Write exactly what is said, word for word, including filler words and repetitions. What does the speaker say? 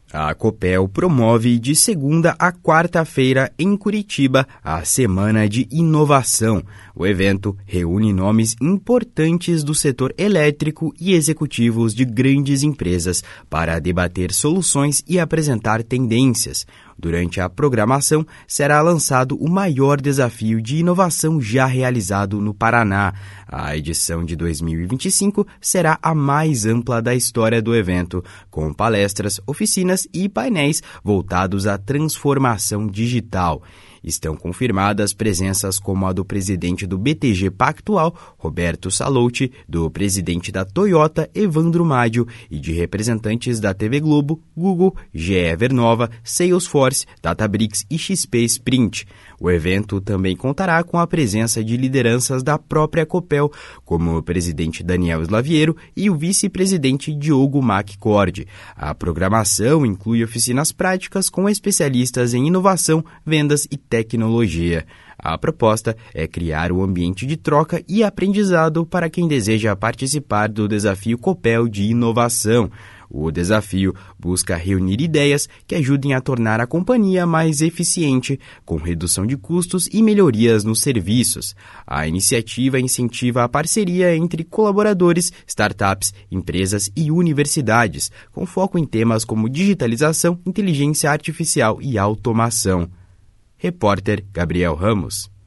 A Copel promove de segunda a quarta-feira em Curitiba a Semana de Inovação. O evento reúne nomes importantes do setor elétrico e executivos de grandes empresas para debater soluções e apresentar tendências. Durante a programação, será lançado o maior desafio de inovação já realizado no Paraná. A edição de dois mil e vinte e cinco será a mais ampla da história do evento, com palestras, oficinas e painéis voltados à transformação digital. Estão confirmadas presenças como a do presidente do B T G Pactual, Roberto Sallouti, do presidente da Toyota, Evandro Maggio, e de representantes da T V Globo, Google, G E Vernova, Salesforce, Databricks e X P Sprint. O evento também contará com a presença de lideranças da própria Copel, como o presidente Daniel Slaviero e o vice-presidente Diogo McCord. A programação inclui oficinas práticas com especialistas em inovação, vendas e tecnologia. A proposta é criar um ambiente de troca e aprendizado para quem deseja participar do desafio Copel de inovação. O desafio busca reunir ideias que ajudem a tornar a companhia mais eficiente, com redução de custos e melhorias nos serviços. A iniciativa incentiva a parceria entre colaboradores, startups, empresas e universidades, com foco em temas como digitalização, inteligência artificial e automação. Repórter Gabriel Ramos.